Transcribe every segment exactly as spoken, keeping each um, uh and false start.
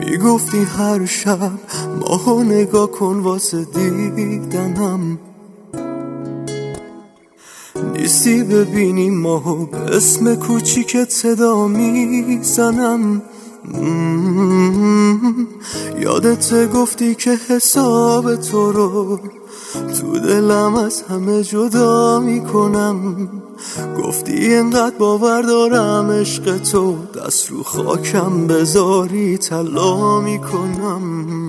میگفتی هر شب ماهو نگاه کن واسه دیدنم، نیستی ببینی ماهو به اسم کوچیکت صدا میزنم. یادت گفتی که حساب تو رو تو دلم از همه جدا میکنم. گفتی انقدر باور دارم عشق تو دست رو خاکم بذاری طلا میکنم.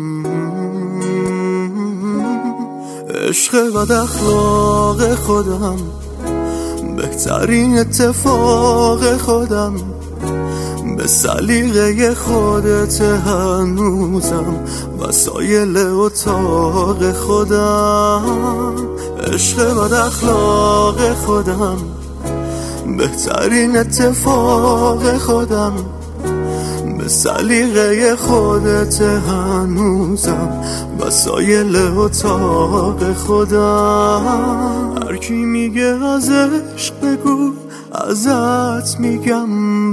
عشق بد اخلاق خودم، بهترین اتفاق خودم، به سلیقه خودت هنوزم وسایل اتاق خودم. عشق بد اخلاق خودم، بهترین اتفاق خودم، به سلیقه خودت هنوزم وسایل اتاق خودم. هر کی میگه از عشق بگو ازت میگم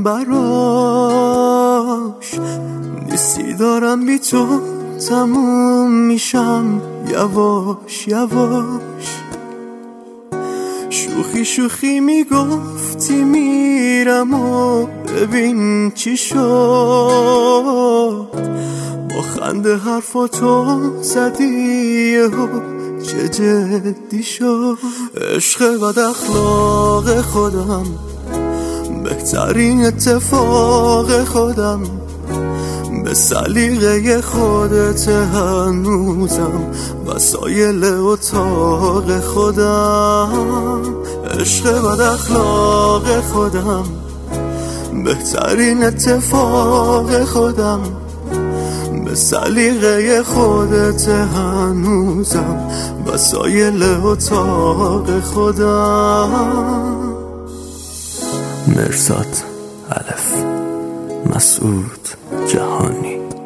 براش، نیستی دارم بی تو تموم میشم یواش یواش. شوخی شوخی میگفتی میرم و ببین چی شد، با خنده حرفاتو زدی و چه جدی شد. عشق بد اخلاق خودم، بهترین اتفاق خودم، به سلیقه خودت هنوزم وسایل اتاق خودم. عشق بد اخلاق خودم، بهترین اتفاق خودم، به سلیقه خودت هنوزم وسایل اتاق خودم. مرزاد الف، مسعود جهانی.